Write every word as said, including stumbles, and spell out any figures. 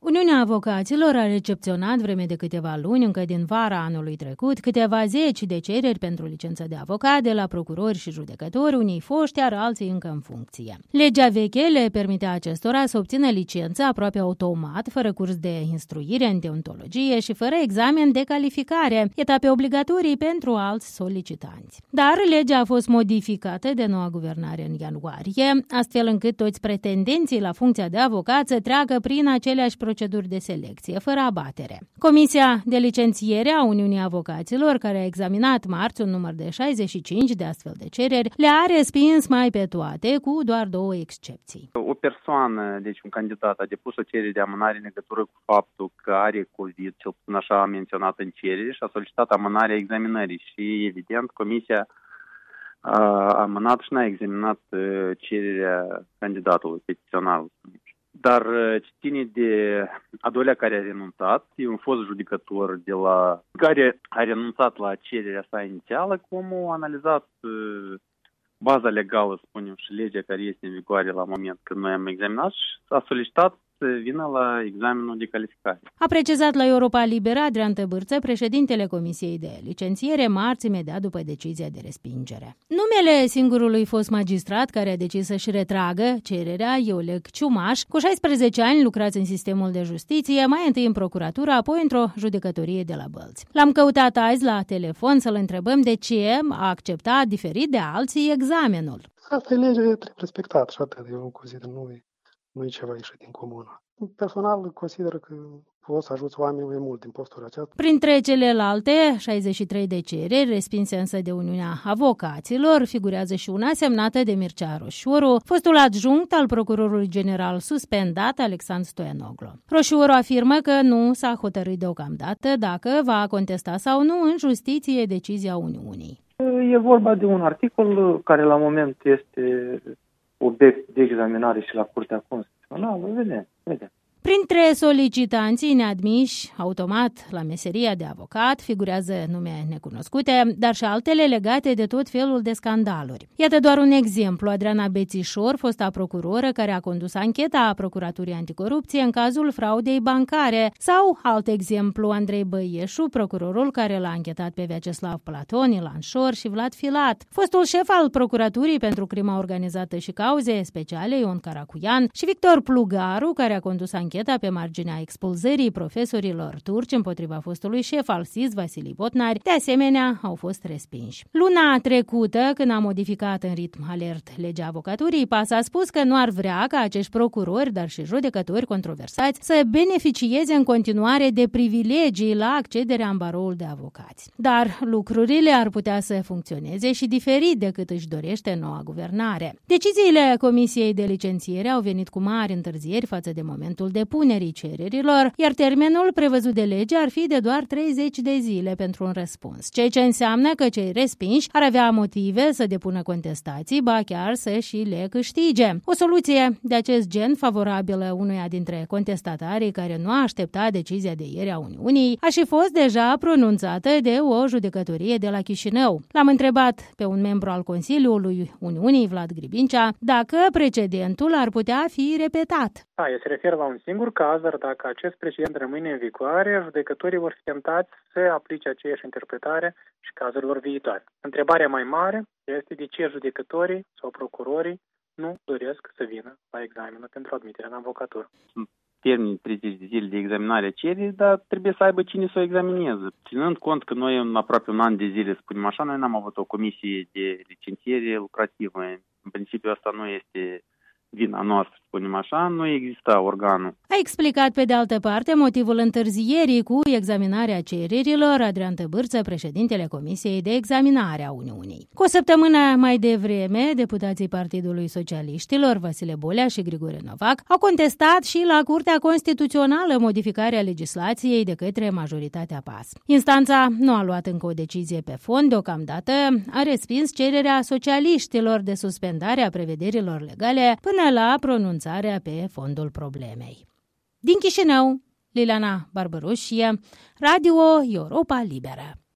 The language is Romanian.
Uniunea Avocaților a recepționat vreme de câteva luni, încă din vara anului trecut, câteva zeci de cereri pentru licență de avocat de la procurori și judecători, unii foști, iar alții încă în funcție. Legea veche le permitea acestora să obțină licență aproape automat, fără curs de instruire în deontologie și fără examen de calificare, etape obligatorii pentru alți solicitanți. Dar legea a fost modificată de noua guvernare în ianuarie, astfel încât toți pretendenții la funcția de avocat să treacă prin aceleași proceduri de selecție, fără abatere. Comisia de licențiere a Uniunii Avocaților, care a examinat marți un număr de șaizeci și cinci de astfel de cereri, le-a respins mai pe toate, cu doar două excepții. O persoană, deci un candidat, a depus o cerere de amânare în legătură cu faptul că are COVID, cel puțin așa a menționat în cerere, și a solicitat amânarea examinării și, evident, Comisia a amânat și n-a examinat cererea candidatului, petiționarului. Dar ce ține de a doilea care a renunțat, e un fost judecător de la, care a renunțat la cererea sa inițială, cum a analizat baza legală, spunem, și legea care este în vigoare la moment când noi am examinat și a solicitat să vină la examenul de calificare. A precizat la Europa Liberă Adrian Tăbârță, președintele Comisiei de Licențiere, marți, imediat după decizia de respingere. Numele singurului fost magistrat care a decis să-și retragă cererea e Oleg Ciumaș, cu șaisprezece ani lucrați în sistemul de justiție, mai întâi în procuratură, apoi într-o judecătorie de la Bălți. L-am căutat azi la telefon să-l întrebăm de ce a acceptat, diferit de alții, examenul. Asta e legea, trebuie respectat și atât. Eu consider, nu e, nu e ceva ieșit din comună. Personal, consider că poți să ajuți oamenii mai mult din postura aceasta. Printre celelalte șaizeci și trei de cereri, respinse însă de Uniunea Avocaților, figurează și una semnată de Mircea Roșioru, fostul adjunct al procurorului general suspendat Alexandru Stoianoglu. Roșioru afirmă că nu s-a hotărât deocamdată dacă va contesta sau nu în justiție decizia Uniunii. E vorba de un articol care la moment este obiect de examinare și la Curtea Constituțională. Vedem, vedem. Printre solicitanții neadmiși automat la meseria de avocat figurează nume necunoscute, dar și altele legate de tot felul de scandaluri. Iată doar un exemplu: Adriana Bețișor, fosta procuroră care a condus ancheta a Procuraturii Anticorupție în cazul fraudei bancare, sau alt exemplu, Andrei Băieșu, procurorul care l-a anchetat pe Vyacheslav Platon, Ilan Șor și Vlad Filat, fostul șef al Procuraturii pentru crima organizată și cauze speciale Ion Caracuian și Victor Plugaru, care a condus ancheta pe marginea expulzării profesorilor turci împotriva fostului șef al S I S, Vasilii Botnari, de asemenea, au fost respinși. Luna trecută, când a modificat în ritm alert legea avocaturii, P A S a spus că nu ar vrea ca acești procurori, dar și judecători controversați, să beneficieze în continuare de privilegii la accederea în baroul de avocați. Dar lucrurile ar putea să funcționeze și diferit decât își dorește noua guvernare. Deciziile Comisiei de Licențiere au venit cu mari întârzieri față de momentul depunerii cererilor, iar termenul prevăzut de lege ar fi de doar treizeci de zile pentru un răspuns, ceea ce înseamnă că cei respinși ar avea motive să depună contestații, ba chiar să și le câștige. O soluție de acest gen, favorabilă unuia dintre contestatarii care nu a așteptat decizia de ieri a Uniunii, a și fost deja pronunțată de o judecătorie de la Chișinău. L-am întrebat pe un membru al Consiliului Uniunii, Vlad Gribincea, dacă precedentul ar putea fi repetat. Da, se referă la un singur caz, dar dacă acest precedent rămâne în vigoare, judecătorii vor fi tentați să aplice aceeași interpretare și cazurilor viitoare. Întrebarea mai mare este de ce judecătorii sau procurorii nu doresc să vină la examenul pentru admiterea în avocatură. Termin treizeci de zile de examinare a cererii, dar trebuie să aibă cine să o examineze. Ținând cont că noi în aproape un an de zile, spunem așa, noi n-am avut o comisie de licențiere lucrativă. În principiu asta nu este vina noastră, spunem așa, nu exista organul. A explicat pe de altă parte motivul întârzierii cu examinarea cererilor Adrian Tăbârță, președintele Comisiei de Examinare a Uniunii. Cu o săptămână mai devreme, deputații Partidului Socialiștilor, Vasile Bolea și Grigore Novac, au contestat și la Curtea Constituțională modificarea legislației de către majoritatea P A S. Instanța nu a luat încă o decizie pe fond, deocamdată a respins cererea socialiștilor de suspendare a prevederilor legale până la pronunțarea pe fondul problemei. Din Chișinău, Liliana Barbaroșie, Radio Europa Liberă.